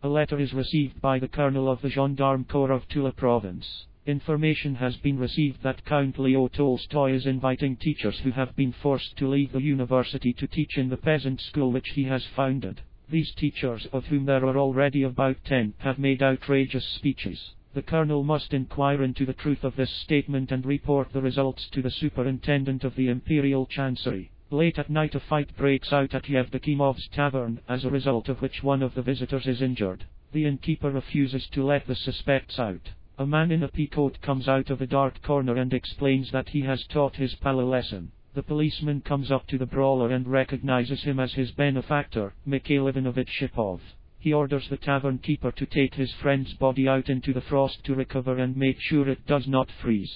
A letter is received by the Colonel of the Gendarme Corps of Tula Province. Information has been received that Count Leo Tolstoy is inviting teachers who have been forced to leave the university to teach in the peasant school which he has founded. These teachers, of whom there are already about 10, have made outrageous speeches. The Colonel must inquire into the truth of this statement and report the results to the Superintendent of the Imperial Chancery. Late at night, a fight breaks out at Yevdokimov's tavern, as a result of which one of the visitors is injured. The innkeeper refuses to let the suspects out. A man in a peacoat comes out of a dark corner and explains that he has taught his pal a lesson. The policeman comes up to the brawler and recognizes him as his benefactor, Mikhail Ivanovich Shipov. He orders the tavern keeper to take his friend's body out into the frost to recover and make sure it does not freeze.